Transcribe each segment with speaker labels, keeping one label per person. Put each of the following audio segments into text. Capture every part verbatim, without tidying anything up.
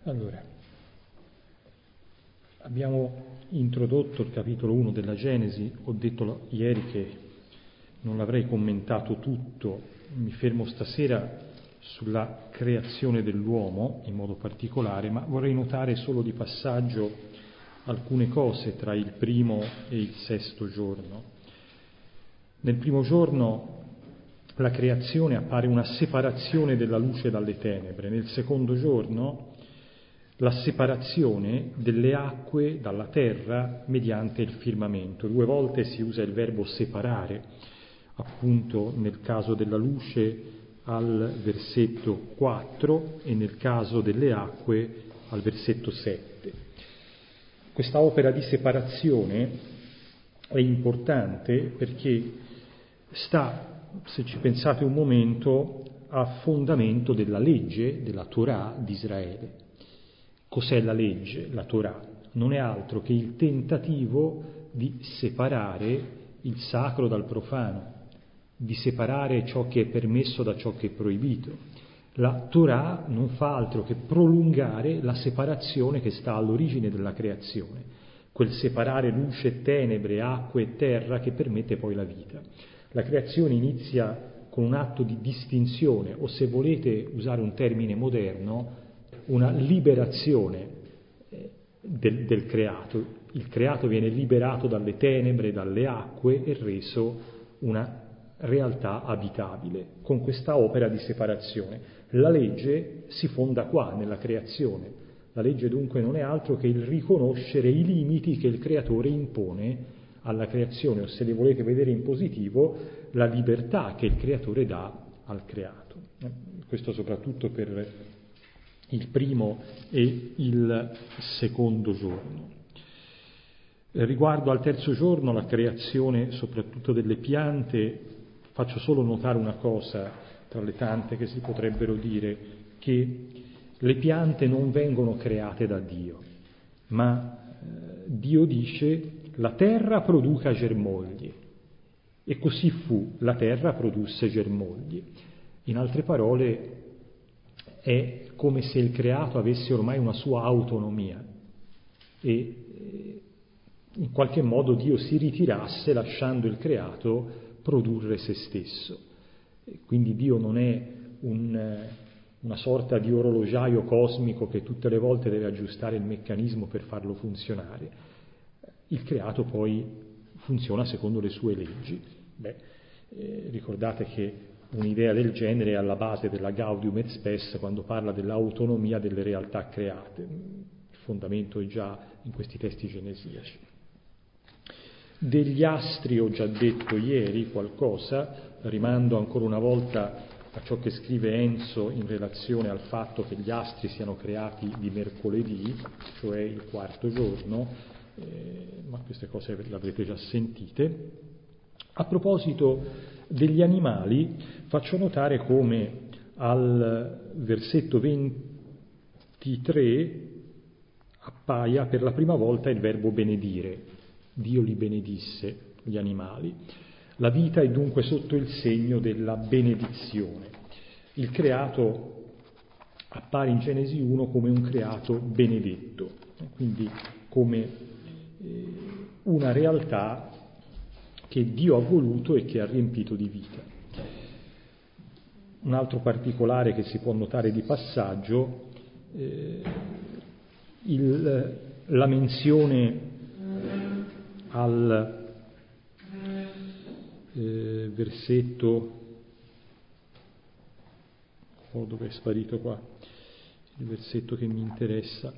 Speaker 1: Allora, abbiamo introdotto il capitolo uno della Genesi, ho detto ieri che non l'avrei commentato tutto, mi fermo stasera sulla creazione dell'uomo in modo particolare, ma vorrei notare solo di passaggio alcune cose tra il primo e il sesto giorno. Nel primo giorno la creazione appare una separazione della luce dalle tenebre, nel secondo giorno la separazione delle acque dalla terra mediante il firmamento. Due volte si usa il verbo separare, appunto nel caso della luce al versetto quattro e nel caso delle acque al versetto sette. Questa opera di separazione è importante perché sta, se ci pensate un momento, a fondamento della legge, della Torah di Israele. Cos'è la legge? La Torah non è altro che il tentativo di separare il sacro dal profano, di separare ciò che è permesso da ciò che è proibito. La Torah non fa altro che prolungare la separazione che sta all'origine della creazione, quel separare luce e tenebre, acqua e terra che permette poi la vita. La creazione inizia con un atto di distinzione, o se volete usare un termine moderno, una liberazione del, del creato. Il creato viene liberato dalle tenebre, dalle acque e reso una realtà abitabile con questa opera di separazione. La legge si fonda qua, nella creazione. La legge dunque non è altro che il riconoscere i limiti che il creatore impone alla creazione, o se li volete vedere in positivo, la libertà che il creatore dà al creato. Questo soprattutto per il primo e il secondo giorno. Riguardo al terzo giorno, la creazione soprattutto delle piante, faccio solo notare una cosa tra le tante che si potrebbero dire, che le piante non vengono create da Dio, ma eh, Dio dice la terra produca germogli, e così fu, la terra produsse germogli. In altre parole, è come se il creato avesse ormai una sua autonomia e in qualche modo Dio si ritirasse lasciando il creato produrre se stesso. Quindi Dio non è un, una sorta di orologiaio cosmico che tutte le volte deve aggiustare il meccanismo per farlo funzionare. Il creato poi funziona secondo le sue leggi. Beh, eh, ricordate che un'idea del genere è alla base della Gaudium et Spes quando parla dell'autonomia delle realtà create. Il fondamento è già in questi testi genesiaci. Degli astri ho già detto ieri qualcosa, rimando ancora una volta a ciò che scrive Enzo in relazione al fatto che gli astri siano creati di mercoledì, cioè il quarto giorno, eh, ma queste cose le avrete già sentite. A proposito degli animali, faccio notare come al versetto ventitré appaia per la prima volta il verbo benedire. Dio li benedisse, gli animali. La vita è dunque sotto il segno della benedizione. Il creato appare in Genesi uno come un creato benedetto, quindi come una realtà che Dio ha voluto e che ha riempito di vita. Un altro particolare che si può notare di passaggio, eh, il, la menzione al eh, versetto, oh, dove è sparito qua il versetto che mi interessa,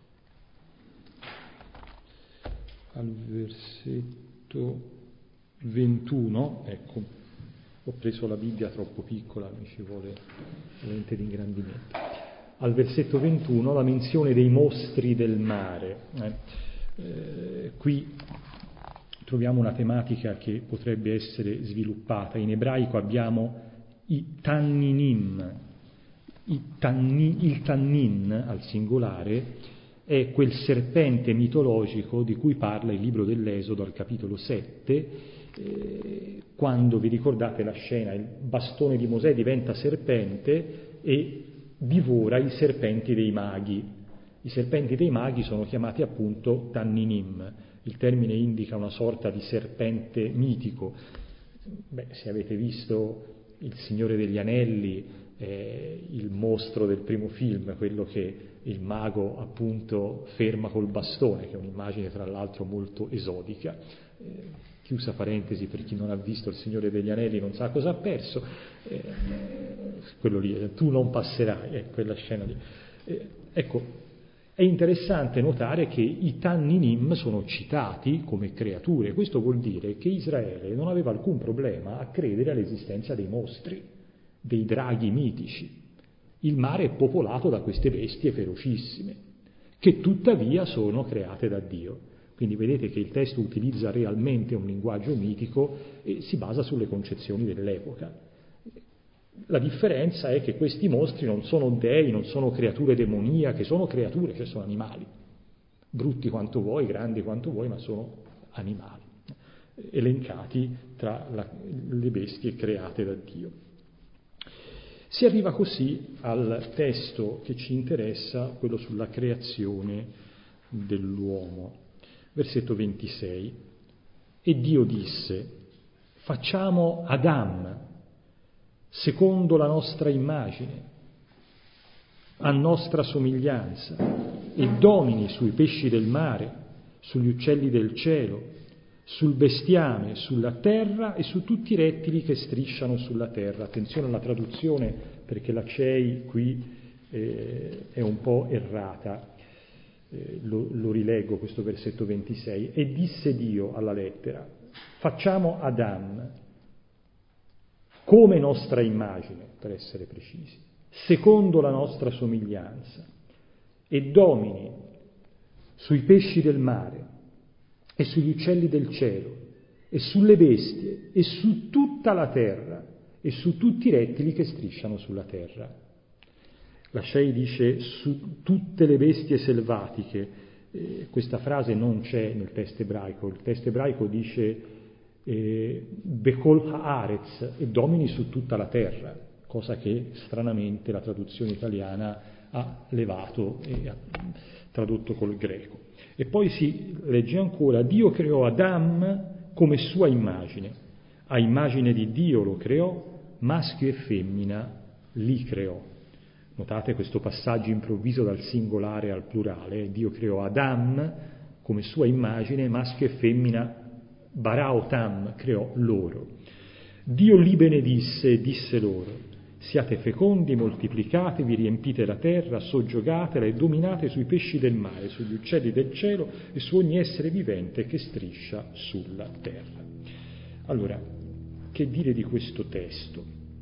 Speaker 1: al versetto ventuno, ecco, ho preso la Bibbia troppo piccola, mi ci vuole lente di ingrandimento. Al versetto ventuno la menzione dei mostri del mare. Eh. Eh, qui troviamo una tematica che potrebbe essere sviluppata. In ebraico abbiamo i tanninim. I tanni, il tannin al singolare è quel serpente mitologico di cui parla il libro dell'Esodo al capitolo sette, eh, quando vi ricordate la scena, il bastone di Mosè diventa serpente e divora i serpenti dei maghi. I serpenti dei maghi sono chiamati appunto Tanninim, il termine indica una sorta di serpente mitico. Beh, se avete visto Il Signore degli Anelli, eh, il mostro del primo film, quello che il mago appunto ferma col bastone, che è un'immagine tra l'altro molto esodica. Eh, chiusa parentesi per chi non ha visto Il Signore degli Anelli non sa cosa ha perso, eh, quello lì, tu non passerai, è quella scena lì. Eh, ecco, è interessante notare che i Tanninim sono citati come creature. Questo vuol dire che Israele non aveva alcun problema a credere all'esistenza dei mostri, dei draghi mitici. Il mare è popolato da queste bestie ferocissime, che tuttavia sono create da Dio. Quindi vedete che il testo utilizza realmente un linguaggio mitico e si basa sulle concezioni dell'epoca. La differenza è che questi mostri non sono dei, non sono creature demoniache, sono creature, cioè sono animali, brutti quanto vuoi, grandi quanto vuoi, ma sono animali, elencati tra la, le bestie create da Dio. Si arriva così al testo che ci interessa, quello sulla creazione dell'uomo. Versetto ventisei. E Dio disse: facciamo Adam secondo la nostra immagine, a nostra somiglianza, e domini sui pesci del mare, sugli uccelli del cielo, sul bestiame, sulla terra e su tutti i rettili che strisciano sulla terra. Attenzione alla traduzione, perché la C E I qui eh, è un po' errata. Eh, lo, lo rileggo questo versetto ventisei. E disse Dio alla lettera: facciamo Adam come nostra immagine, per essere precisi, secondo la nostra somiglianza, e domini sui pesci del mare, e sugli uccelli del cielo, e sulle bestie, e su tutta la terra, e su tutti i rettili che strisciano sulla terra. La C E I dice su tutte le bestie selvatiche. Eh, questa frase non c'è nel testo ebraico. Il testo ebraico dice Bekol Haaretz, e domini su tutta la terra, cosa che stranamente la traduzione italiana ha levato e ha tradotto col greco. E poi si legge ancora: Dio creò Adam come sua immagine, a immagine di Dio lo creò, maschio e femmina li creò. Notate questo passaggio improvviso dal singolare al plurale. Dio creò Adam come sua immagine, maschio e femmina Baraotam creò loro. Dio li benedisse e disse loro: siate fecondi, moltiplicatevi, riempite la terra, soggiogatela e dominate sui pesci del mare, sugli uccelli del cielo e su ogni essere vivente che striscia sulla terra. Allora, che dire di questo testo?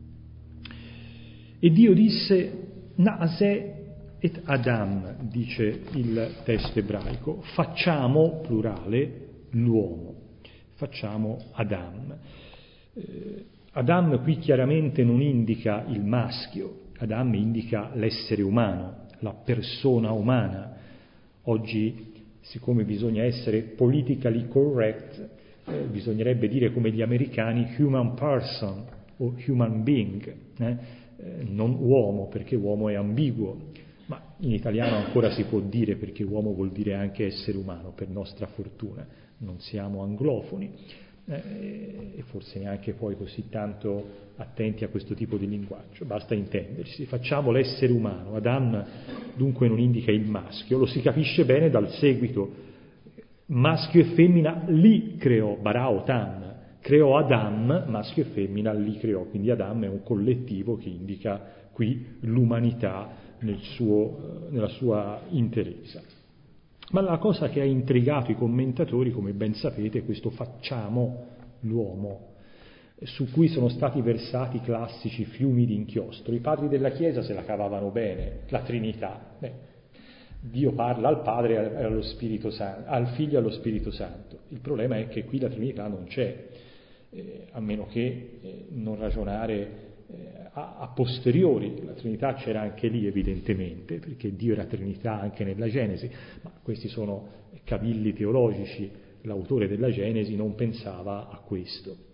Speaker 1: E Dio disse: Naaseh et Adam, dice il testo ebraico, facciamo, plurale, l'uomo. Facciamo Adam. Eh, Adam qui chiaramente non indica il maschio, Adam indica l'essere umano, la persona umana. Oggi, siccome bisogna essere politically correct, eh, bisognerebbe dire come gli americani human person o human being, eh? Eh, non uomo, perché uomo è ambiguo, ma in italiano ancora si può dire, perché uomo vuol dire anche essere umano, per nostra fortuna. Non siamo anglofoni eh, e forse neanche poi così tanto attenti a questo tipo di linguaggio, basta intendersi. Facciamo l'essere umano. Adam dunque non indica il maschio, lo si capisce bene dal seguito: maschio e femmina li creò, Baraotam, creò Adam, maschio e femmina li creò, quindi Adam è un collettivo che indica qui l'umanità nel suo, nella sua interezza. Ma la cosa che ha intrigato i commentatori, come ben sapete, è questo facciamo l'uomo, su cui sono stati versati classici fiumi di inchiostro. I padri della Chiesa se la cavavano bene, la Trinità. Beh, Dio parla al Padre e allo Spirito Santo, al Figlio e allo Spirito Santo. Il problema è che qui la Trinità non c'è, eh, a meno che eh, non ragionare a, a posteriori. La Trinità c'era anche lì evidentemente, perché Dio era Trinità anche nella Genesi, ma questi sono cavilli teologici. L'autore della Genesi non pensava a questo.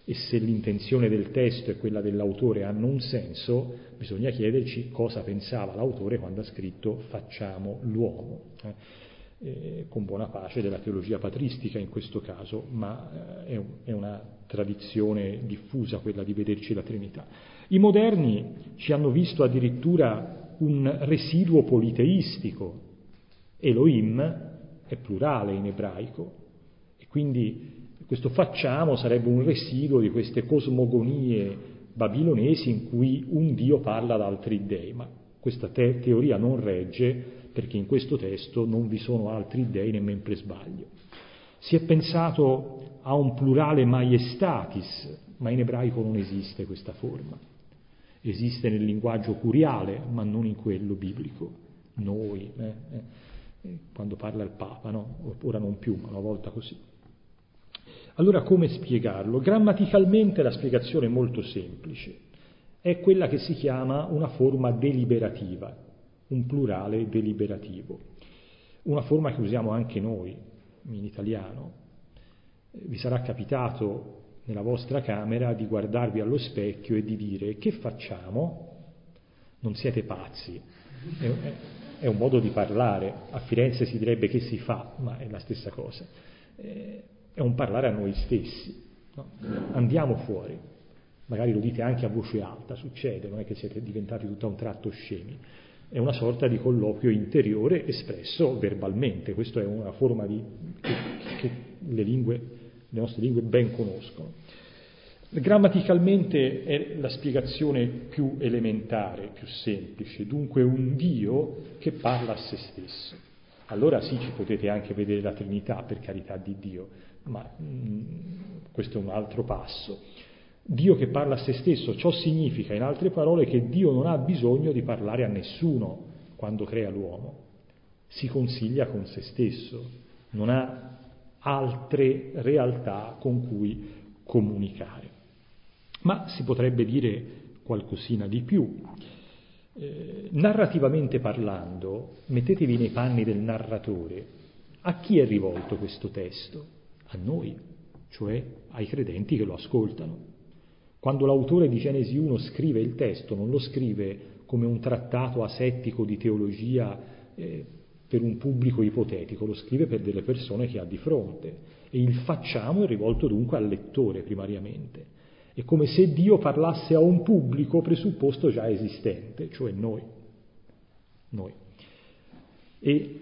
Speaker 1: e se l'intenzione del testo e quella dell'autore hanno un senso, bisogna chiederci cosa pensava l'autore quando ha scritto facciamo l'uomo, eh? Eh, con buona pace della teologia patristica in questo caso, ma eh, è, un, è una tradizione diffusa quella di vederci la Trinità. I moderni ci hanno visto addirittura un residuo politeistico. Elohim è plurale in ebraico e quindi questo facciamo sarebbe un residuo di queste cosmogonie babilonesi in cui un Dio parla ad altri dei, ma questa te- teoria non regge perché in questo testo non vi sono altri dei nemmeno per sbaglio. Si è pensato a un plurale maiestatis, ma in ebraico non esiste questa forma. Esiste nel linguaggio curiale, ma non in quello biblico. Noi, eh, eh, quando parla il Papa, no? Ora non più, ma una volta così. Allora come spiegarlo? Grammaticalmente la spiegazione è molto semplice. È quella che si chiama una forma deliberativa, un plurale deliberativo. Una forma che usiamo anche noi in italiano. Vi sarà capitato nella vostra camera di guardarvi allo specchio e di dire che facciamo? Non siete pazzi, è, è, è un modo di parlare. A Firenze si direbbe che si fa, ma è la stessa cosa. Eh, è un parlare a noi stessi, no? Andiamo fuori, magari lo dite anche a voce alta, succede, non è che siete diventati tutto a un tratto scemi, è una sorta di colloquio interiore espresso verbalmente. Questa è una forma di, che, che le lingue, le nostre lingue ben conoscono. Grammaticalmente è la spiegazione più elementare, più semplice, dunque un Dio che parla a se stesso. Allora sì, ci potete anche vedere la Trinità, per carità di Dio, ma mh, questo è un altro passo. Dio che parla a se stesso, ciò significa, in altre parole, che Dio non ha bisogno di parlare a nessuno quando crea l'uomo. Si consiglia con se stesso, non ha altre realtà con cui comunicare. Ma si potrebbe dire qualcosina di più. Eh, narrativamente parlando, mettetevi nei panni del narratore. A chi è rivolto questo testo? A noi, cioè ai credenti che lo ascoltano. Quando l'autore di Genesi uno scrive il testo, non lo scrive come un trattato asettico di teologia eh, per un pubblico ipotetico, lo scrive per delle persone che ha di fronte. E il facciamo è rivolto dunque al lettore primariamente. È come se Dio parlasse a un pubblico presupposto già esistente, cioè noi. Noi. E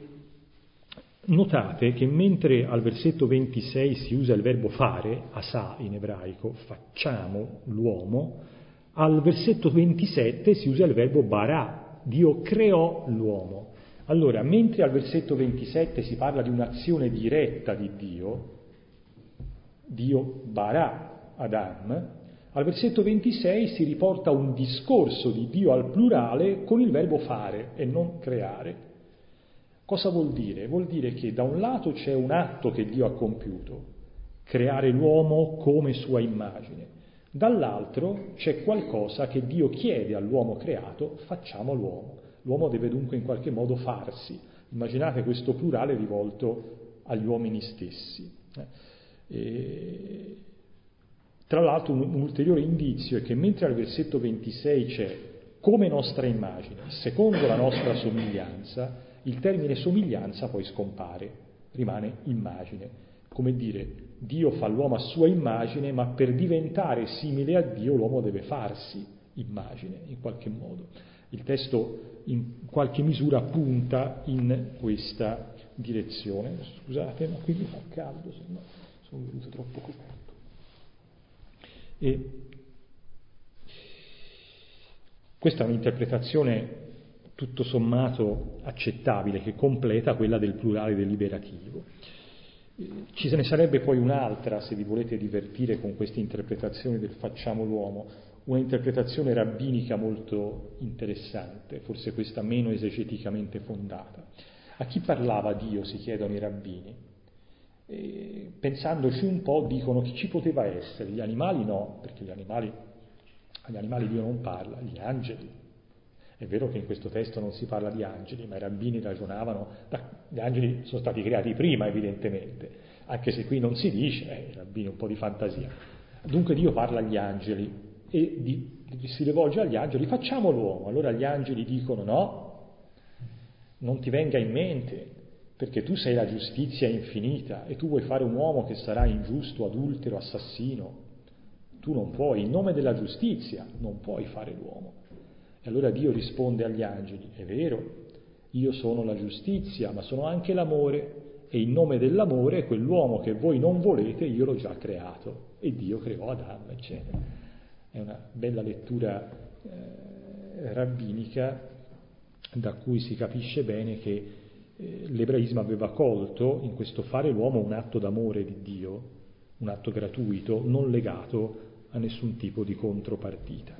Speaker 1: notate che mentre al versetto ventisei si usa il verbo fare, asà in ebraico, facciamo l'uomo, al versetto ventisette si usa il verbo barà, Dio creò l'uomo. Allora, mentre al versetto ventisette si parla di un'azione diretta di Dio, Dio barà Adam, al versetto ventisei si riporta un discorso di Dio al plurale con il verbo fare e non creare. Cosa vuol dire? Vuol dire che da un lato c'è un atto che Dio ha compiuto, creare l'uomo come sua immagine, dall'altro c'è qualcosa che Dio chiede all'uomo creato, facciamo l'uomo. L'uomo deve dunque in qualche modo farsi. Immaginate questo plurale rivolto agli uomini stessi. E tra l'altro un, un ulteriore indizio è che mentre al versetto ventisei c'è come nostra immagine, secondo la nostra somiglianza, il termine somiglianza poi scompare, rimane immagine. Come dire, Dio fa l'uomo a sua immagine, ma per diventare simile a Dio l'uomo deve farsi immagine in qualche modo. Il testo in qualche misura punta in questa direzione. Scusate, ma qui mi fa caldo, se no sono venuto troppo coperto. E questa è un'interpretazione tutto sommato accettabile, che completa quella del plurale deliberativo. Ci se ne sarebbe poi un'altra, se vi volete divertire con queste interpretazioni del facciamo l'uomo, una interpretazione rabbinica molto interessante, forse questa meno esegeticamente fondata. A chi parlava Dio, si chiedono i rabbini? E, pensandoci un po', dicono che ci poteva essere. Gli animali no, perché gli animali, agli animali Dio non parla, gli angeli. È vero che in questo testo non si parla di angeli, ma i rabbini ragionavano, gli angeli sono stati creati prima evidentemente, anche se qui non si dice, eh, i rabbini un po' di fantasia, Dunque Dio parla agli angeli e di, di, si rivolge agli angeli, facciamo l'uomo. Allora gli angeli dicono no, non ti venga in mente, perché tu sei la giustizia infinita e tu vuoi fare un uomo che sarà ingiusto, adultero, assassino. Tu non puoi, in nome della giustizia, non puoi fare l'uomo. E allora Dio risponde agli angeli, è vero, io sono la giustizia, ma sono anche l'amore, e in nome dell'amore quell'uomo che voi non volete io l'ho già creato. E Dio creò Adamo, eccetera. È una bella lettura eh, rabbinica da cui si capisce bene che eh, l'ebraismo aveva colto in questo fare l'uomo un atto d'amore di Dio, un atto gratuito, non legato a nessun tipo di contropartita.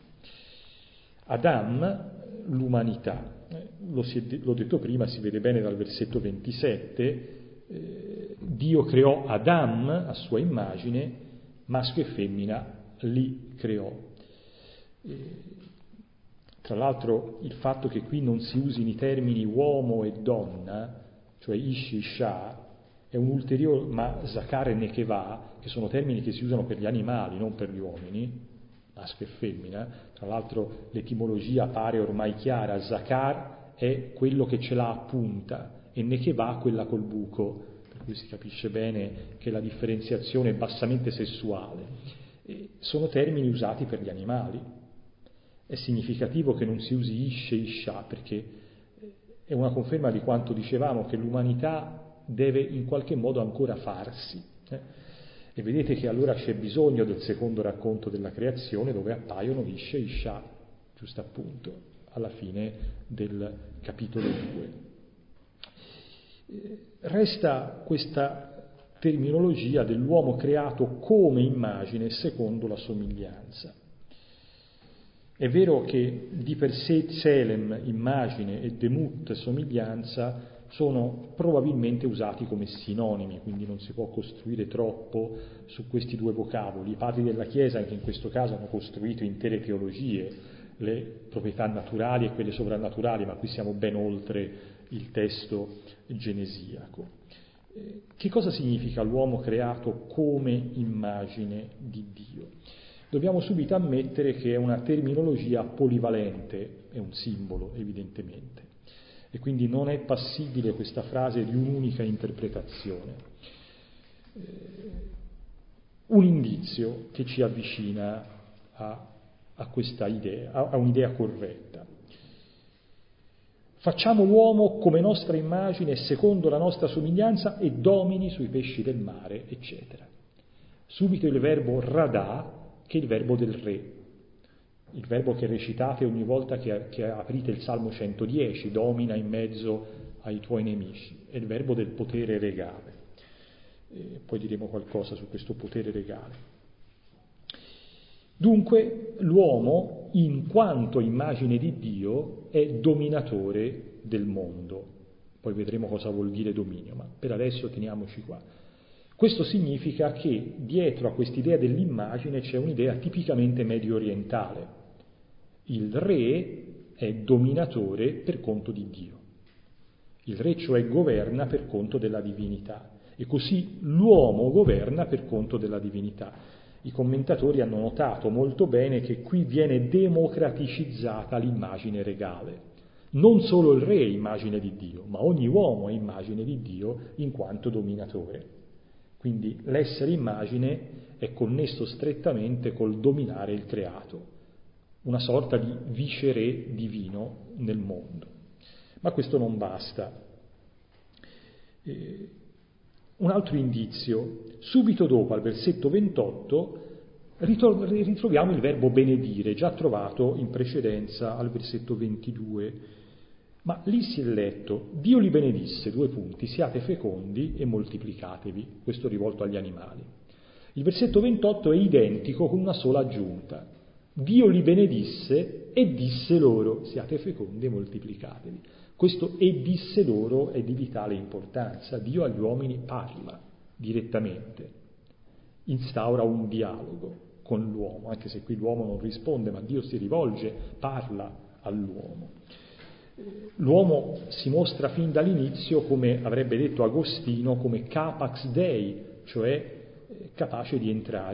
Speaker 1: Adam, l'umanità, eh, lo si è, l'ho detto prima, si vede bene dal versetto ventisette, eh, Dio creò Adam a sua immagine, maschio e femmina li creò. Eh, tra l'altro il fatto che qui non si usino i termini uomo e donna, cioè ish, isha, è un ulteriore, ma zakar e nekevah, che sono termini che si usano per gli animali, non per gli uomini, maschio e femmina. Tra l'altro l'etimologia pare ormai chiara, zakar è quello che ce l'ha a punta e nekevah quella col buco, per cui si capisce bene che la differenziazione è bassamente sessuale. E sono termini usati per gli animali. È significativo che non si usi ish e isha, perché è una conferma di quanto dicevamo, che l'umanità deve in qualche modo ancora farsi. Eh? E vedete che allora c'è bisogno del secondo racconto della creazione, dove appaiono ish e isha, giusto appunto, alla fine del capitolo due. Resta questa terminologia dell'uomo creato come immagine secondo la somiglianza. È vero che di per sé Tselem, immagine, e Demut, somiglianza, sono probabilmente usati come sinonimi, quindi non si può costruire troppo su questi due vocaboli. I padri della Chiesa anche in questo caso hanno costruito intere teologie, le proprietà naturali e quelle sovrannaturali, ma qui siamo ben oltre il testo genesiaco. Eh, che cosa significa l'uomo creato come immagine di Dio? Dobbiamo subito ammettere che è una terminologia polivalente, è un simbolo evidentemente, e quindi non è passibile questa frase di un'unica interpretazione. Eh, un indizio che ci avvicina a, a questa idea, a, a un'idea corretta. Facciamo l'uomo come nostra immagine, secondo la nostra somiglianza, e domini sui pesci del mare, eccetera. Subito il verbo radà, che è il verbo del re, il verbo che recitate ogni volta che, che aprite il Salmo centodieci, domina in mezzo ai tuoi nemici, è il verbo del potere regale. E poi diremo qualcosa su questo potere regale. Dunque l'uomo, in quanto immagine di Dio, è dominatore del mondo. Poi vedremo cosa vuol dire dominio, ma per adesso teniamoci qua. Questo significa che dietro a quest'idea dell'immagine c'è un'idea tipicamente medio orientale. Il re è dominatore per conto di Dio. Il re cioè governa per conto della divinità e così l'uomo governa per conto della divinità. I commentatori hanno notato molto bene che qui viene democraticizzata l'immagine regale. Non solo il re è immagine di Dio, ma ogni uomo è immagine di Dio in quanto dominatore. Quindi l'essere immagine è connesso strettamente col dominare il creato, una sorta di viceré divino nel mondo. Ma questo non basta. Eh, un altro indizio, subito dopo al versetto ventotto ritroviamo il verbo benedire, già trovato in precedenza al versetto ventidue. Ma lì si è letto, Dio li benedisse, due punti, siate fecondi e moltiplicatevi, questo rivolto agli animali. Il versetto ventotto è identico con una sola aggiunta, Dio li benedisse e disse loro, siate fecondi e moltiplicatevi. Questo e disse loro è di vitale importanza, Dio agli uomini parla direttamente, instaura un dialogo con l'uomo, anche se qui l'uomo non risponde, ma Dio si rivolge, parla all'uomo. L'uomo si mostra fin dall'inizio, come avrebbe detto Agostino, come capax Dei, cioè capace di entrare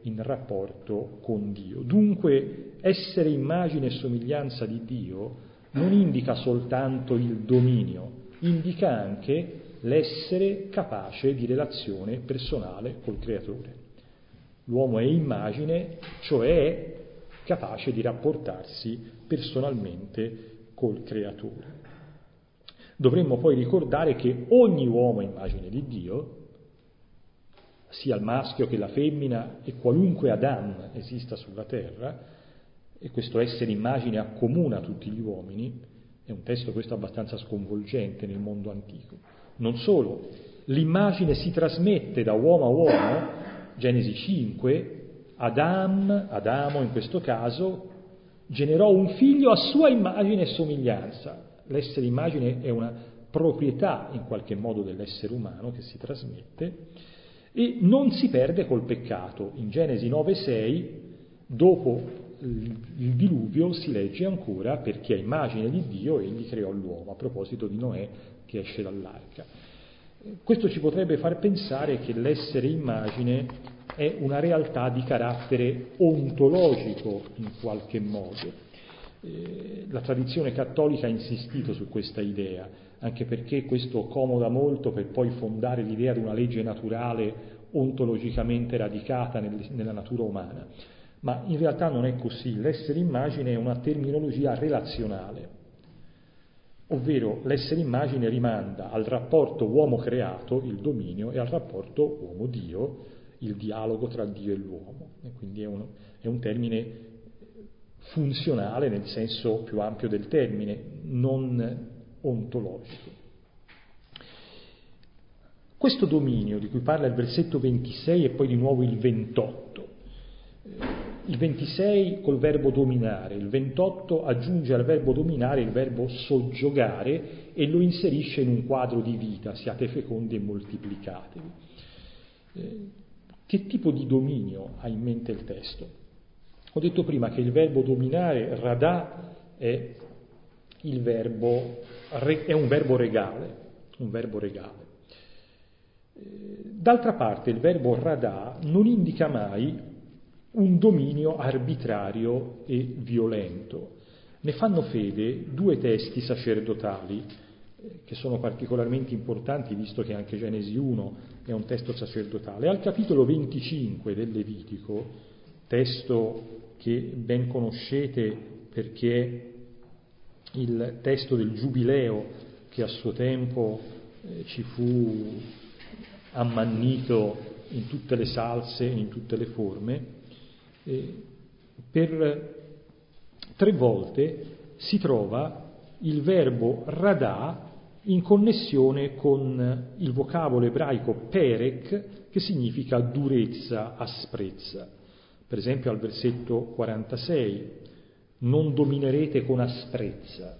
Speaker 1: in rapporto con Dio. Dunque, essere immagine e somiglianza di Dio non indica soltanto il dominio, indica anche l'essere capace di relazione personale col Creatore. L'uomo è immagine, cioè è capace di rapportarsi personalmente col Creatore. Dovremmo poi ricordare che ogni uomo è immagine di Dio, sia il maschio che la femmina e qualunque Adam esista sulla terra, e questo essere immagine accomuna tutti gli uomini. È un testo questo abbastanza sconvolgente nel mondo antico. Non solo, l'immagine si trasmette da uomo a uomo, Genesi cinque, Adam, Adamo in questo caso, generò un figlio a sua immagine e somiglianza. L'essere immagine è una proprietà in qualche modo dell'essere umano che si trasmette e non si perde col peccato. In Genesi nove sei, dopo il diluvio, si legge ancora: perché a immagine di Dio egli creò l'uomo, a proposito di Noè che esce dall'arca. Questo ci potrebbe far pensare che l'essere immagine è una realtà di carattere ontologico in qualche modo. Eh, la tradizione cattolica ha insistito su questa idea, anche perché questo comoda molto per poi fondare l'idea di una legge naturale ontologicamente radicata nel, nella natura umana. Ma in realtà non è così. L'essere immagine è una terminologia relazionale, ovvero l'essere immagine rimanda al rapporto uomo creato, il dominio, e al rapporto uomo-Dio, il dialogo tra Dio e l'uomo. E quindi è un, è un termine funzionale nel senso più ampio del termine, non ontologico. Questo dominio di cui parla il versetto ventisei e poi di nuovo il ventotto, il ventisei col verbo dominare, il ventotto aggiunge al verbo dominare il verbo soggiogare e lo inserisce in un quadro di vita: siate fecondi e moltiplicatevi. Eh, che tipo di dominio ha in mente il testo? Ho detto prima che il verbo dominare, radà, è, il verbo, è un verbo regale, un verbo regale. D'altra parte il verbo radà non indica mai un dominio arbitrario e violento. Ne fanno fede due testi sacerdotali che sono particolarmente importanti, visto che anche Genesi uno è un testo sacerdotale. Al capitolo venticinque del Levitico, testo che ben conoscete perché è il testo del Giubileo che a suo tempo eh, ci fu ammannito in tutte le salse e in tutte le forme, eh, per tre volte si trova il verbo radà in connessione con il vocabolo ebraico perek, che significa durezza, asprezza. Per esempio al versetto quarantasei, non dominerete con asprezza.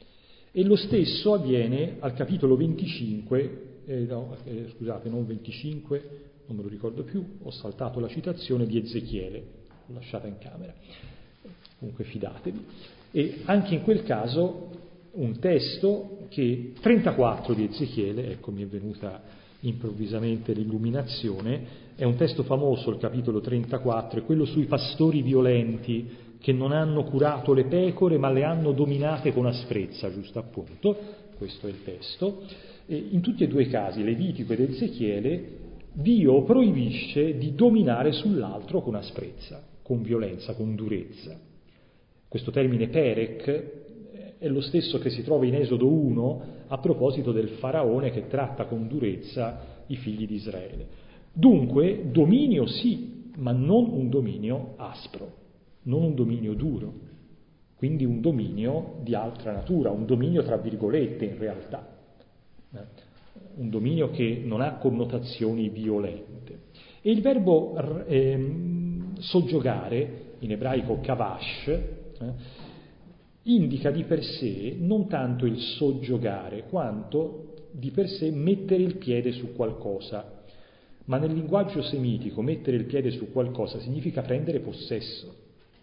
Speaker 1: E lo stesso avviene al capitolo venticinque, eh, no, eh, scusate, non venticinque, non me lo ricordo più, ho saltato la citazione di Ezechiele, l'ho lasciata in camera, comunque fidatevi. E anche in quel caso un testo che, trentaquattro di Ezechiele, ecco mi è venuta improvvisamente l'illuminazione, è un testo famoso, il capitolo trentaquattro, è quello sui pastori violenti che non hanno curato le pecore ma le hanno dominate con asprezza, giusto appunto, questo è il testo. E in tutti e due i casi, Levitico ed Ezechiele, Dio proibisce di dominare sull'altro con asprezza, con violenza, con durezza. Questo termine perek è lo stesso che si trova in Esodo uno a proposito del faraone che tratta con durezza i figli di Israele. Dunque, dominio sì, ma non un dominio aspro, non un dominio duro, quindi un dominio di altra natura, un dominio tra virgolette in realtà, eh? un dominio che non ha connotazioni violente. E il verbo eh, soggiogare, in ebraico kavash, eh, indica di per sé non tanto il soggiogare, quanto di per sé mettere il piede su qualcosa. Ma nel linguaggio semitico mettere il piede su qualcosa significa prendere possesso,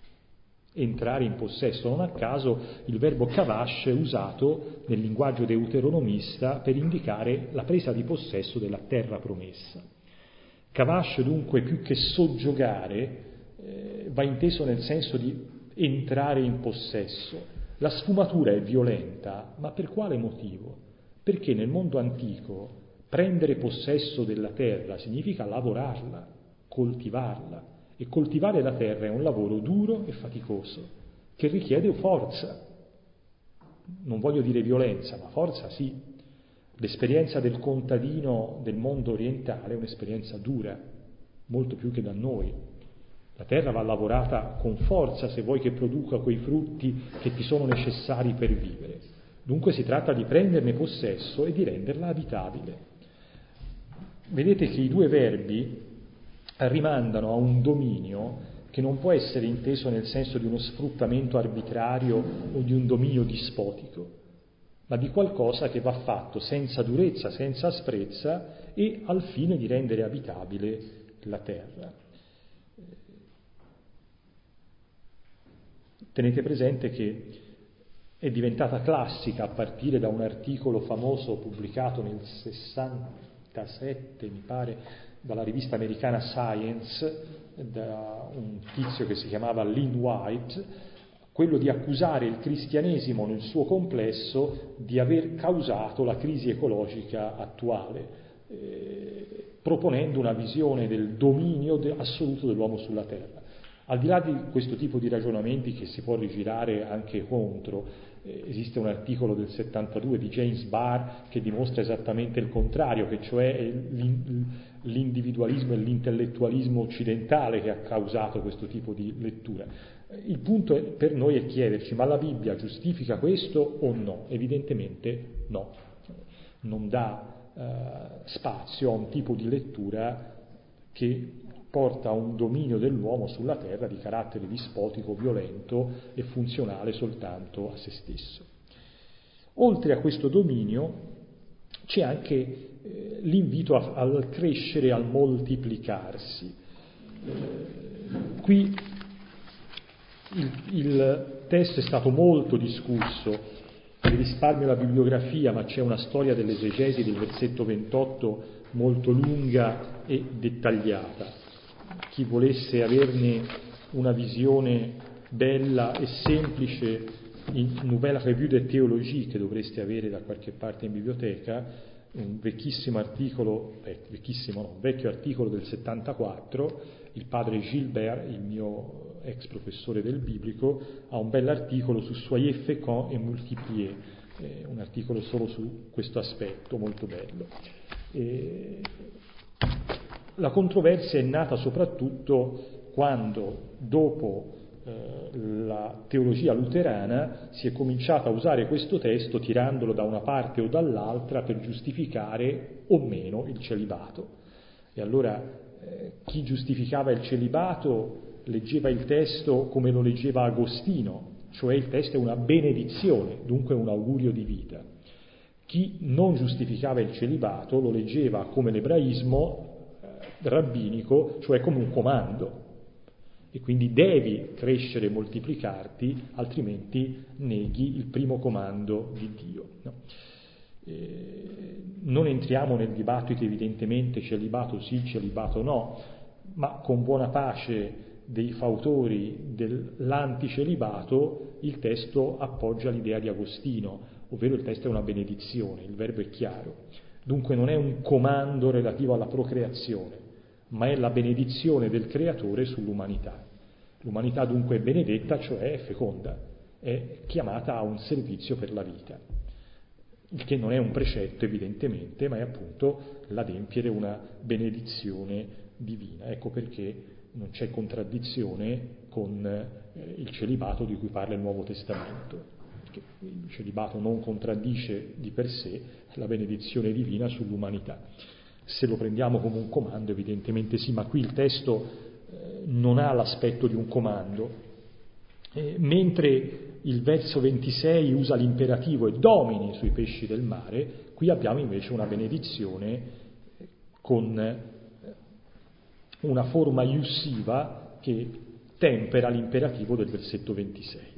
Speaker 1: entrare in possesso. Non a caso il verbo kavash è usato nel linguaggio deuteronomista per indicare la presa di possesso della terra promessa. Kavash dunque più che soggiogare eh, va inteso nel senso di entrare in possesso. La sfumatura è violenta, ma per quale motivo? Perché nel mondo antico prendere possesso della terra significa lavorarla, coltivarla, e coltivare la terra è un lavoro duro e faticoso, che richiede forza. Non voglio dire violenza, ma forza sì. L'esperienza del contadino del mondo orientale è un'esperienza dura, molto più che da noi. La terra va lavorata con forza se vuoi che produca quei frutti che ti sono necessari per vivere. Dunque si tratta di prenderne possesso e di renderla abitabile. Vedete che i due verbi rimandano a un dominio che non può essere inteso nel senso di uno sfruttamento arbitrario o di un dominio dispotico, ma di qualcosa che va fatto senza durezza, senza asprezza e al fine di rendere abitabile la terra. Tenete presente che è diventata classica a partire da un articolo famoso pubblicato nel sessantasette, mi pare, dalla rivista americana Science, da un tizio che si chiamava Lynn White, quello di accusare il cristianesimo nel suo complesso di aver causato la crisi ecologica attuale, eh, proponendo una visione del dominio de- assoluto dell'uomo sulla terra. Al di là di questo tipo di ragionamenti che si può rigirare anche contro, eh, esiste un articolo del settantadue di James Barr che dimostra esattamente il contrario, che cioè l'individualismo e l'intellettualismo occidentale che ha causato questo tipo di lettura. Il punto è, per noi è chiederci: ma la Bibbia giustifica questo o no? Evidentemente no, non dà eh, spazio a un tipo di lettura che porta a un dominio dell'uomo sulla terra di carattere dispotico, violento e funzionale soltanto a se stesso. Oltre a questo dominio c'è anche eh, l'invito a, al crescere, al moltiplicarsi. Eh, qui il, il testo è stato molto discusso, vi risparmio la bibliografia, ma c'è una storia dell'esegesi del versetto ventotto molto lunga e dettagliata. Chi volesse averne una visione bella e semplice, in Nouvelle Revue de Théologie, che dovreste avere da qualche parte in biblioteca, un vecchissimo articolo, eh, vecchissimo no, un vecchio articolo del settantaquattro, il padre Gilbert, il mio ex professore del biblico, ha un bell'articolo su soyez féconds et multipliez, eh, un articolo solo su questo aspetto, molto bello. E la controversia è nata soprattutto quando, dopo eh, la teologia luterana, si è cominciato a usare questo testo tirandolo da una parte o dall'altra per giustificare o meno il celibato. E allora eh, chi giustificava il celibato leggeva il testo come lo leggeva Agostino, cioè il testo è una benedizione, dunque un augurio di vita. Chi non giustificava il celibato lo leggeva come l'ebraismo rabbinico, cioè come un comando, e quindi devi crescere e moltiplicarti, altrimenti neghi il primo comando di Dio. No? Eh, non entriamo nel dibattito evidentemente celibato sì, celibato no, ma con buona pace dei fautori dell'anticelibato il testo appoggia l'idea di Agostino, ovvero il testo è una benedizione, il verbo è chiaro. Dunque non è un comando relativo alla procreazione, ma è la benedizione del Creatore sull'umanità. L'umanità dunque è benedetta, cioè è feconda, è chiamata a un servizio per la vita, il che non è un precetto evidentemente, ma è appunto l'adempiere una benedizione divina. Ecco perché non c'è contraddizione con eh, il celibato di cui parla il Nuovo Testamento. Il celibato non contraddice di per sé la benedizione divina sull'umanità. Se lo prendiamo come un comando, evidentemente sì, ma qui il testo eh, non ha l'aspetto di un comando, eh, mentre il verso ventisei usa l'imperativo e domini sui pesci del mare, qui abbiamo invece una benedizione con eh, una forma iussiva che tempera l'imperativo del versetto ventisei.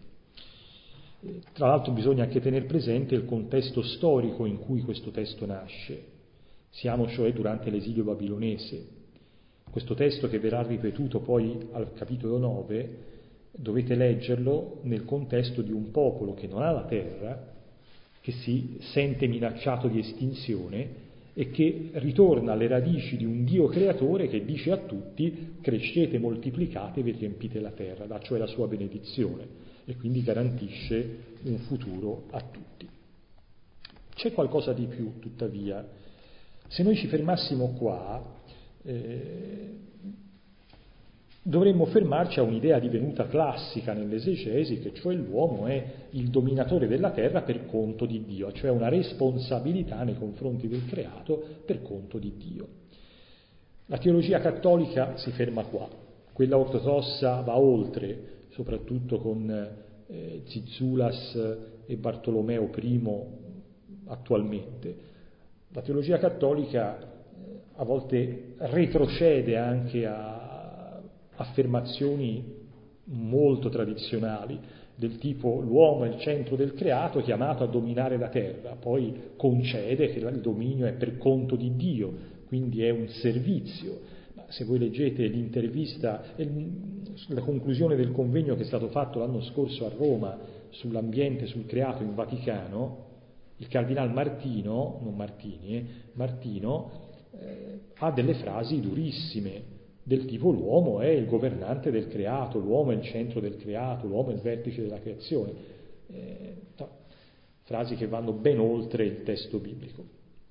Speaker 1: Tra l'altro bisogna anche tenere presente il contesto storico in cui questo testo nasce. Siamo cioè durante l'esilio babilonese. Questo testo che verrà ripetuto poi al capitolo nove, dovete leggerlo nel contesto di un popolo che non ha la terra, che si sente minacciato di estinzione e che ritorna alle radici di un Dio creatore che dice a tutti: crescete, moltiplicatevi e riempite la terra, dà cioè la sua benedizione, e quindi garantisce un futuro a tutti. C'è qualcosa di più, tuttavia. Se noi ci fermassimo qua, eh, dovremmo fermarci a un'idea divenuta classica nell'esegesi, che cioè l'uomo è il dominatore della terra per conto di Dio, cioè una responsabilità nei confronti del creato per conto di Dio. La teologia cattolica si ferma qua, quella ortodossa va oltre, soprattutto con eh, Zizulas e Bartolomeo I attualmente. La teologia cattolica eh, a volte retrocede anche a affermazioni molto tradizionali, del tipo l'uomo è il centro del creato chiamato a dominare la terra, poi concede che il dominio è per conto di Dio, quindi è un servizio. Ma se voi leggete l'intervista, la conclusione del convegno che è stato fatto l'anno scorso a Roma sull'ambiente, sul creato in Vaticano, il cardinal Martino, non Martini, eh, Martino eh, ha delle frasi durissime, del tipo l'uomo è il governante del creato, l'uomo è il centro del creato, l'uomo è il vertice della creazione. Eh, no, frasi che vanno ben oltre il testo biblico.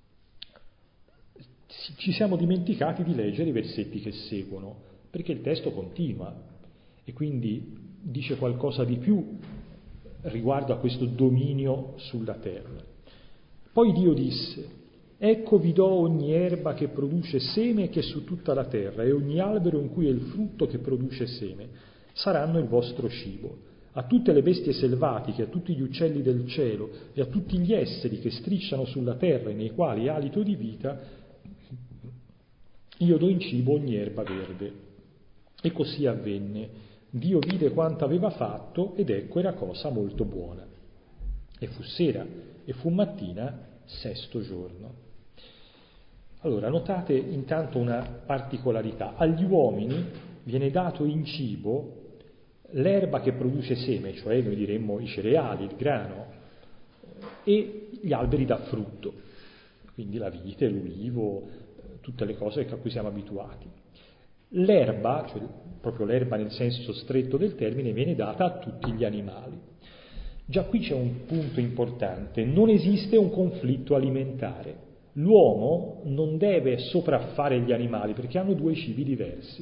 Speaker 1: Ci siamo dimenticati di leggere i versetti che seguono, perché il testo continua e quindi dice qualcosa di più riguardo a questo dominio sulla terra. Poi Dio disse: ecco vi do ogni erba che produce seme che è su tutta la terra, e ogni albero in cui è il frutto che produce seme. Saranno il vostro cibo. A tutte le bestie selvatiche, a tutti gli uccelli del cielo e a tutti gli esseri che strisciano sulla terra e nei quali è alito di vita, io do in cibo ogni erba verde. E così avvenne. Dio vide quanto aveva fatto, ed ecco era cosa molto buona. E fu sera, e fu mattina, sesto giorno. Allora, notate intanto una particolarità. Agli uomini viene dato in cibo l'erba che produce seme, cioè noi diremmo i cereali, il grano, e gli alberi da frutto, quindi la vite, l'ulivo, tutte le cose a cui siamo abituati. L'erba, cioè proprio l'erba nel senso stretto del termine, viene data a tutti gli animali. Già qui c'è un punto importante: non esiste un conflitto alimentare. L'uomo non deve sopraffare gli animali perché hanno due cibi diversi.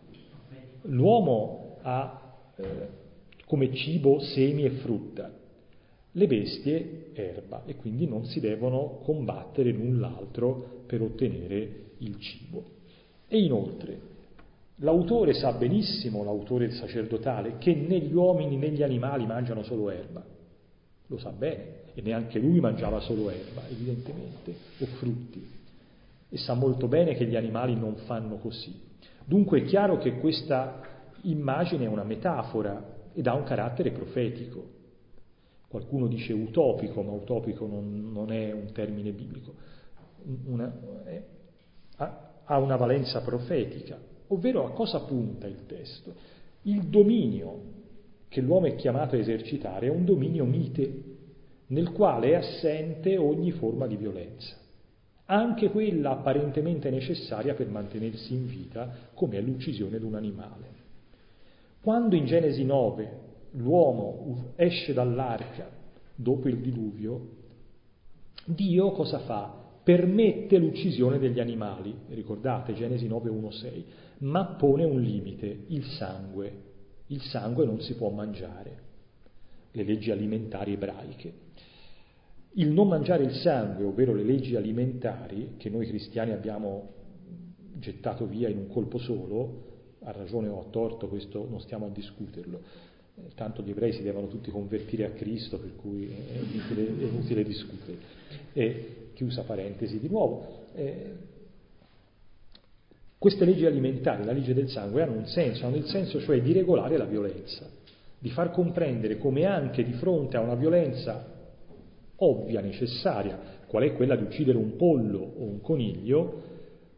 Speaker 1: L'uomo ha eh, come cibo semi e frutta, le bestie erba, e quindi non si devono combattere l'un l'altro per ottenere il cibo. E inoltre l'autore sa benissimo, l'autore sacerdotale, che né gli uomini né gli animali mangiano solo erba. Lo sa bene, e neanche lui mangiava solo erba, evidentemente, o frutti. E sa molto bene che gli animali non fanno così. Dunque è chiaro che questa immagine è una metafora ed ha un carattere profetico. Qualcuno dice utopico, ma utopico non, non è un termine biblico. Una, è, ha, ha una valenza profetica. Ovvero, a cosa punta il testo? Il dominio che l'uomo è chiamato a esercitare è un dominio mite, nel quale è assente ogni forma di violenza, anche quella apparentemente necessaria per mantenersi in vita, come è l'uccisione di un animale. Quando in Genesi nove l'uomo esce dall'arca dopo il diluvio, Dio cosa fa? Permette l'uccisione degli animali, ricordate Genesi nove uno sei, ma pone un limite: il sangue. Il sangue non si può mangiare, le leggi alimentari ebraiche. Il non mangiare il sangue, ovvero le leggi alimentari, che noi cristiani abbiamo gettato via in un colpo solo, a ragione o a torto, questo non stiamo a discuterlo, tanto gli ebrei si devono tutti convertire a Cristo, per cui è inutile, è inutile discutere. E chiusa parentesi di nuovo. Eh, Queste leggi alimentari, la legge del sangue, hanno un senso, hanno il senso cioè di regolare la violenza, di far comprendere come anche di fronte a una violenza ovvia, necessaria, qual è quella di uccidere un pollo o un coniglio,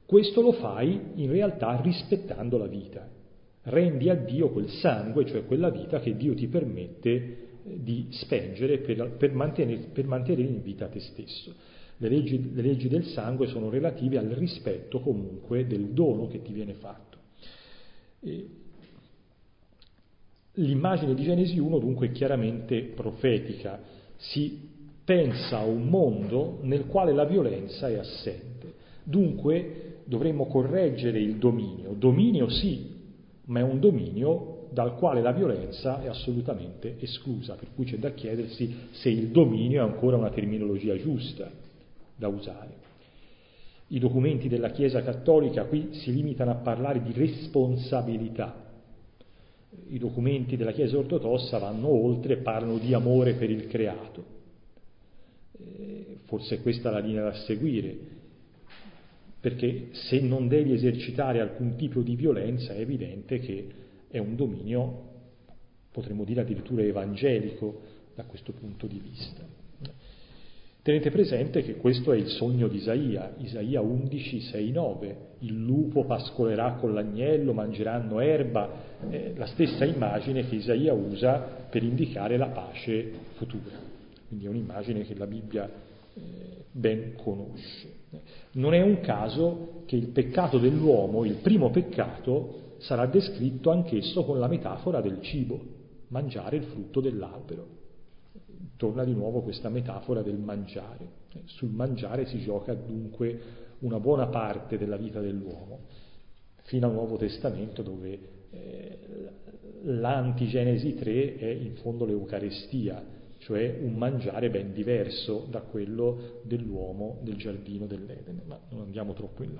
Speaker 1: Questo lo fai in realtà rispettando la vita. Rendi a Dio quel sangue, cioè quella vita che Dio ti permette di spengere per, per, mantenere, per mantenere in vita te stesso. Le leggi, le leggi del sangue sono relative al rispetto comunque del dono che ti viene fatto. E l'immagine di Genesi uno dunque è chiaramente profetica, si pensa a un mondo nel quale la violenza è assente. Dunque dovremmo correggere il dominio. Dominio sì, ma è un dominio dal quale la violenza è assolutamente esclusa, per cui c'è da chiedersi se il dominio è ancora una terminologia giusta da usare. I documenti della Chiesa Cattolica qui si limitano a parlare di responsabilità. I documenti della Chiesa Ortodossa vanno oltre e parlano di amore per il creato. Eh, forse questa è la linea da seguire, perché se non devi esercitare alcun tipo di violenza è evidente che è un dominio, potremmo dire addirittura evangelico da questo punto di vista. Tenete presente che questo è il sogno di Isaia, Isaia undici, sei, nove, il lupo pascolerà con l'agnello, mangeranno erba, eh, la stessa immagine che Isaia usa per indicare la pace futura. Quindi è un'immagine che la Bibbia eh, ben conosce. Non è un caso che il peccato dell'uomo, il primo peccato, sarà descritto anch'esso con la metafora del cibo, mangiare il frutto dell'albero. Torna di nuovo questa metafora del mangiare. Sul mangiare si gioca dunque una buona parte della vita dell'uomo, fino al Nuovo Testamento dove eh, l'antigenesi tre è in fondo l'Eucarestia, cioè un mangiare ben diverso da quello dell'uomo del giardino dell'Eden, ma non andiamo troppo in là.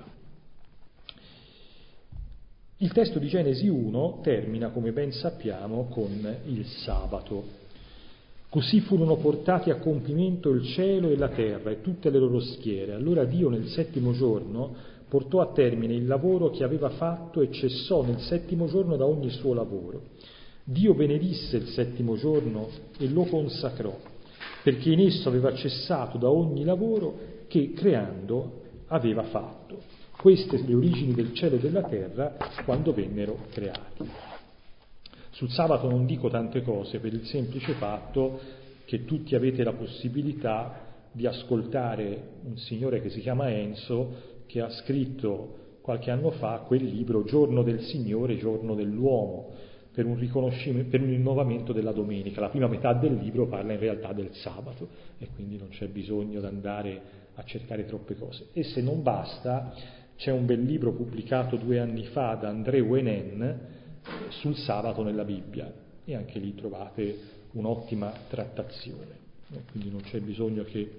Speaker 1: Il testo di Genesi uno termina, come ben sappiamo, con il sabato. Così furono portati a compimento il cielo e la terra e tutte le loro schiere. Allora Dio nel settimo giorno portò a termine il lavoro che aveva fatto e cessò nel settimo giorno da ogni suo lavoro. Dio benedisse il settimo giorno e lo consacrò, perché in esso aveva cessato da ogni lavoro che creando aveva fatto. Queste le origini del cielo e della terra quando vennero creati. Sul sabato non dico tante cose per il semplice fatto che tutti avete la possibilità di ascoltare un signore che si chiama Enzo, che ha scritto qualche anno fa quel libro Giorno del Signore, Giorno dell'Uomo, per un riconoscimento, per un rinnovamento della domenica. La prima metà del libro parla in realtà del sabato e quindi non c'è bisogno di andare a cercare troppe cose. E se non basta, c'è un bel libro pubblicato due anni fa da André Wenen sul sabato nella Bibbia e anche lì trovate un'ottima trattazione, quindi non c'è bisogno che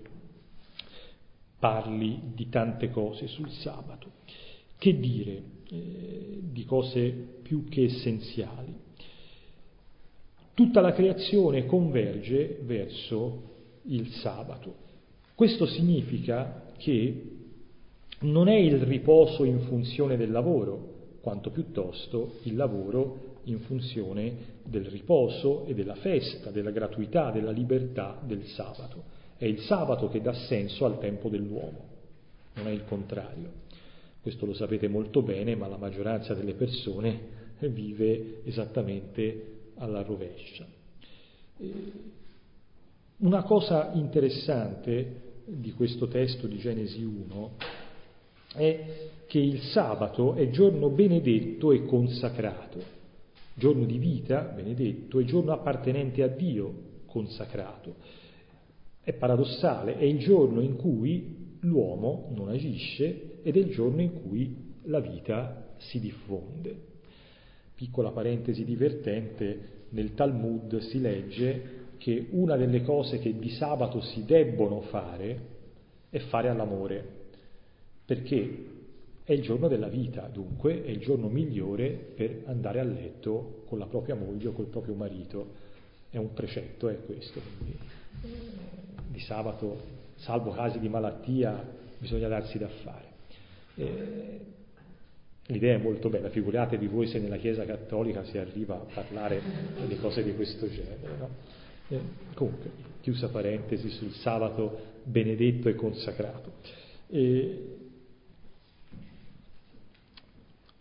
Speaker 1: parli di tante cose sul sabato. Che dire eh, di cose più che essenziali? Tutta la creazione converge verso il sabato. Questo significa che non è il riposo in funzione del lavoro, quanto piuttosto il lavoro in funzione del riposo e della festa, della gratuità, della libertà del sabato. È il sabato che dà senso al tempo dell'uomo, non è il contrario. Questo lo sapete molto bene, ma la maggioranza delle persone vive esattamente alla rovescia. Una cosa interessante di questo testo di Genesi uno è che il sabato è giorno benedetto e consacrato, giorno di vita benedetto e giorno appartenente a Dio consacrato. È paradossale, è il giorno in cui l'uomo non agisce ed è il giorno in cui la vita si diffonde. Piccola parentesi divertente, nel Talmud si legge che una delle cose che di sabato si debbono fare è fare all'amore, perché è il giorno della vita, dunque è il giorno migliore per andare a letto con la propria moglie o col proprio marito. È un precetto, è questo. Quindi, di sabato, salvo casi di malattia, bisogna darsi da fare. Eh, l'idea è molto bella, figuratevi voi se nella Chiesa Cattolica si arriva a parlare di cose di questo genere, no? Eh, comunque, chiusa parentesi sul sabato benedetto e consacrato. Eh,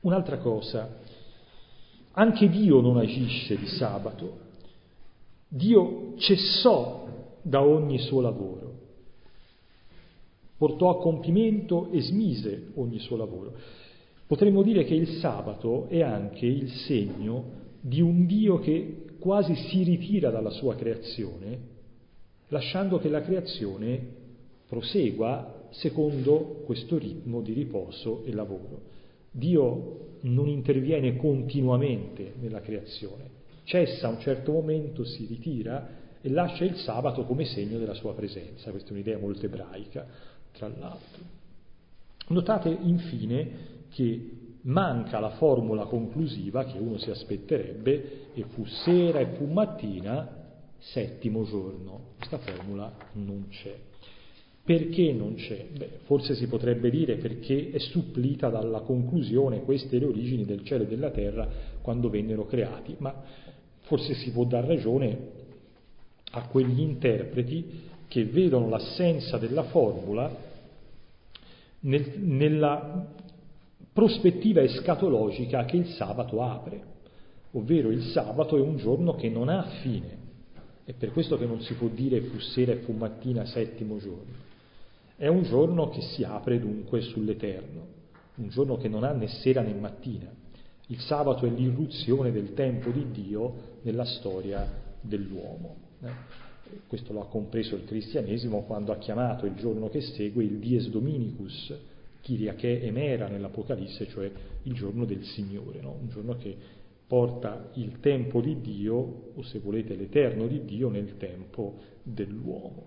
Speaker 1: Un'altra cosa, anche Dio non agisce di sabato. Dio cessò da ogni suo lavoro, portò a compimento e smise ogni suo lavoro. Potremmo dire che il sabato è anche il segno di un Dio che quasi si ritira dalla sua creazione, lasciando che la creazione prosegua secondo questo ritmo di riposo e lavoro. Dio non interviene continuamente nella creazione, cessa a un certo momento, si ritira e lascia il sabato come segno della sua presenza. Questa è un'idea molto ebraica, tra l'altro. Notate infine che manca la formula conclusiva che uno si aspetterebbe, e fu sera e fu mattina, settimo giorno. Questa formula non c'è. Perché non c'è? Beh, forse si potrebbe dire perché è supplita dalla conclusione, queste le origini del cielo e della terra quando vennero creati, ma forse si può dar ragione a quegli interpreti che vedono l'assenza della formula nel, nella prospettiva escatologica che il sabato apre, ovvero il sabato è un giorno che non ha fine. È per questo che non si può dire fu sera e fu mattina, settimo giorno. È un giorno che si apre dunque sull'eterno, un giorno che non ha né sera né mattina. Il sabato è l'irruzione del tempo di Dio nella storia dell'uomo. Questo lo ha compreso il cristianesimo quando ha chiamato il giorno che segue il Dies Dominicus, Kyriake Emera nell'Apocalisse, cioè il giorno del Signore, no? Un giorno che porta il tempo di Dio, o se volete l'eterno di Dio, nel tempo dell'uomo.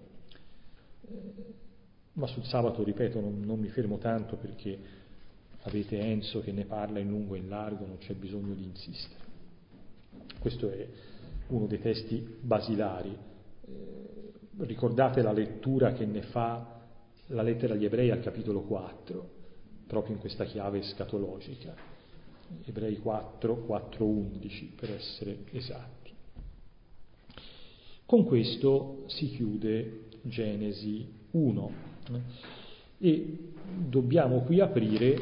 Speaker 1: Ma sul sabato, ripeto, non, non mi fermo tanto perché avete Enzo che ne parla in lungo e in largo, non c'è bisogno di insistere. Questo è uno dei testi basilari. Eh, ricordate la lettura che ne fa la lettera agli Ebrei al capitolo quattro, proprio in questa chiave escatologica. Ebrei quattro, quattro undici per essere esatti. Con questo si chiude Genesi uno. E dobbiamo qui aprire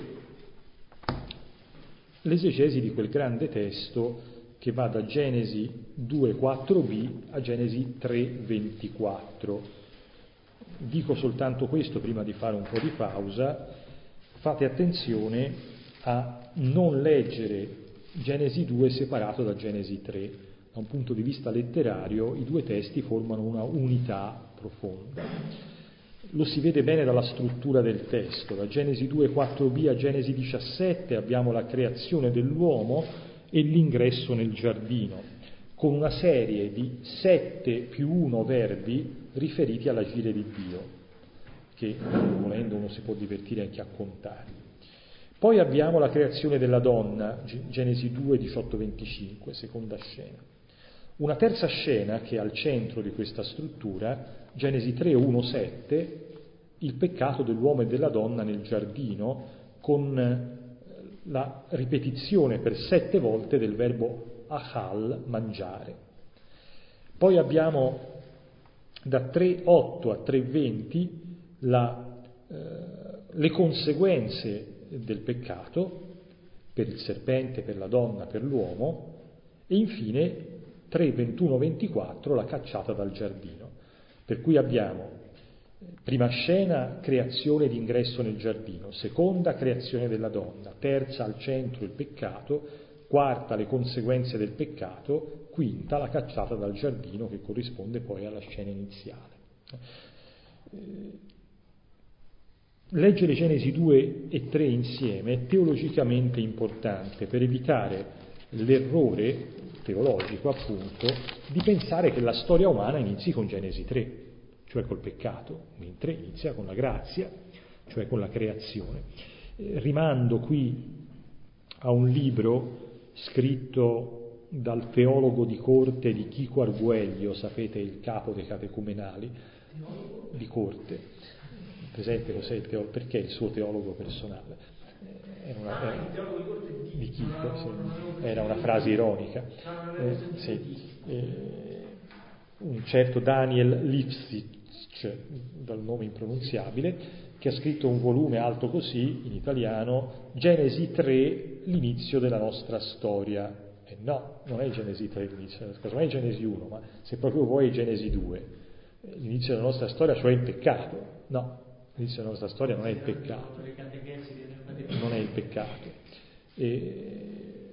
Speaker 1: l'esegesi di quel grande testo che va da Genesi due quattro b a Genesi tre ventiquattro. Dico soltanto questo prima di fare un po' di pausa. Fate attenzione a non leggere Genesi due separato da Genesi tre. Da un punto di vista letterario i due testi formano una unità profonda. Lo si vede bene dalla struttura del testo. Da Genesi due quattro b a Genesi diciassette abbiamo la creazione dell'uomo e l'ingresso nel giardino, con una serie di sette più uno verbi riferiti all'agire di Dio, che volendo uno si può divertire anche a contare. Poi abbiamo la creazione della donna, Genesi due diciotto venticinque, seconda scena. Una terza scena che è al centro di questa struttura, Genesi tre uno sette, il peccato dell'uomo e della donna nel giardino, con la ripetizione per sette volte del verbo achal, mangiare. Poi abbiamo da tre otto a tre venti la, eh, le conseguenze del peccato per il serpente, per la donna, per l'uomo, e infine tre ventuno ventiquattro la cacciata dal giardino. Per cui abbiamo prima scena creazione di ingresso nel giardino, seconda creazione della donna, terza al centro il peccato, quarta le conseguenze del peccato, quinta la cacciata dal giardino che corrisponde poi alla scena iniziale. Leggere Genesi due e tre insieme è teologicamente importante per evitare l'errore teologico, appunto, di pensare che la storia umana inizi con Genesi tre, cioè col peccato, mentre inizia con la grazia, cioè con la creazione. Eh, rimando qui a un libro scritto dal teologo di corte di Chico Arguello, sapete, il capo dei catecumenali di corte. Presente cos'è il teologo? Perché è il suo teologo personale? Era una, era, il teologo di corte di, di Chico, sì. Era una frase ironica. Eh, sì. eh, un certo Daniel Lipsitch, dal nome impronunziabile, che ha scritto un volume alto così, in italiano, Genesi tre, l'inizio della nostra storia. E no, non è Genesi tre l'inizio della nostra storia, non è Genesi uno, ma se proprio vuoi è Genesi due. L'inizio della nostra storia, cioè il peccato. No, l'inizio della nostra storia non è il peccato. Non è il peccato. E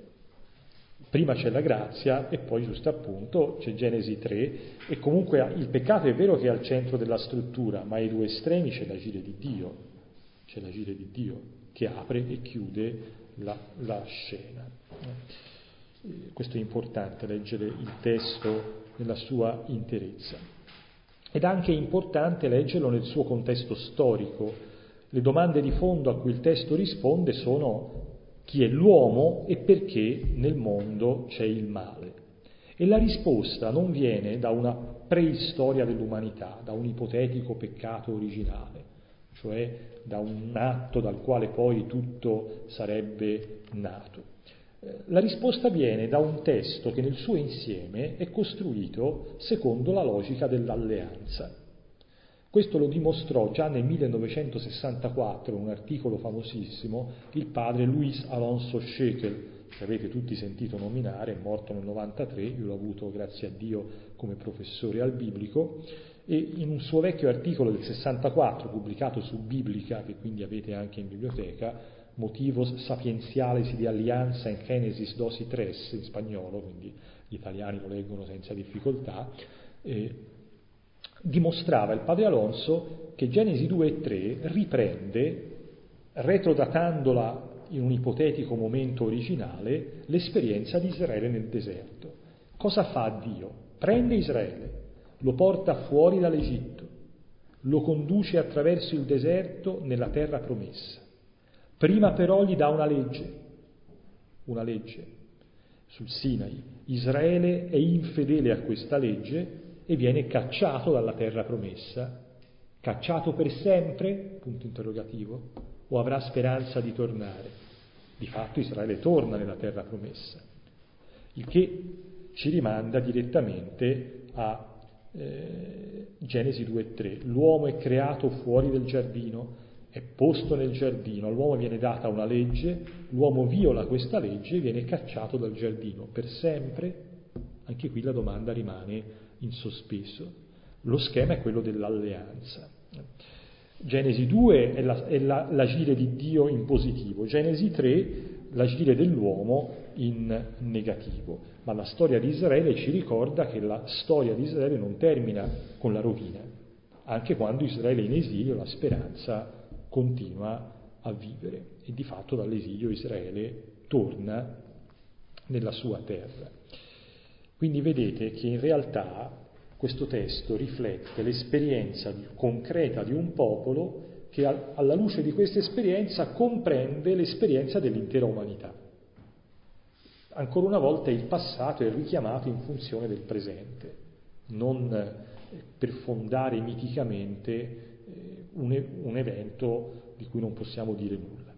Speaker 1: prima c'è la grazia e poi giusto appunto c'è Genesi tre, e comunque il peccato è vero che è al centro della struttura, ma ai due estremi c'è l'agire di Dio, c'è l'agire di Dio che apre e chiude la, la scena. Questo è importante, leggere il testo nella sua interezza. Ed anche importante leggerlo nel suo contesto storico. Le domande di fondo a cui il testo risponde sono: chi è l'uomo e perché nel mondo c'è il male? E la risposta non viene da una preistoria dell'umanità, da un ipotetico peccato originale, cioè da un atto dal quale poi tutto sarebbe nato. La risposta viene da un testo che nel suo insieme è costruito secondo la logica dell'alleanza. Questo lo dimostrò già nel millenovecentosessantaquattro, in un articolo famosissimo, il padre Luis Alonso Schekel, che avete tutti sentito nominare, è morto nel novantatré, io l'ho avuto grazie a Dio come professore al biblico, e in un suo vecchio articolo del sessantaquattro, pubblicato su Biblica, che quindi avete anche in biblioteca, Motivos Sapientiales di Alianza in Genesis dos y tres, in spagnolo, quindi gli italiani lo leggono senza difficoltà, eh, dimostrava il padre Alonso che Genesi due e tre riprende, retrodatandola in un ipotetico momento originale, l'esperienza di Israele nel deserto. Cosa fa Dio? Prende Israele, lo porta fuori dall'Egitto, lo conduce attraverso il deserto nella terra promessa. Prima però gli dà una legge, una legge sul Sinai. Israele è infedele a questa legge e viene cacciato dalla terra promessa. Cacciato per sempre? Punto interrogativo. O avrà speranza di tornare? Di fatto Israele torna nella terra promessa, il che ci rimanda direttamente a eh, Genesi due e tre. L'uomo è creato fuori del giardino, è posto nel giardino, all'uomo viene data una legge, l'uomo viola questa legge e viene cacciato dal giardino. Per sempre? Anche qui la domanda rimane in sospeso. Lo schema è quello dell'alleanza. Genesi due è, la, è la, l'agire di Dio in positivo, Genesi tre l'agire dell'uomo in negativo. Ma la storia di Israele ci ricorda che la storia di Israele non termina con la rovina. Anche quando Israele è in esilio, la speranza continua a vivere e di fatto dall'esilio Israele torna nella sua terra. Quindi vedete che in realtà questo testo riflette l'esperienza concreta di un popolo che alla luce di questa esperienza comprende l'esperienza dell'intera umanità. Ancora una volta il passato è richiamato in funzione del presente, non per fondare miticamente un evento di cui non possiamo dire nulla.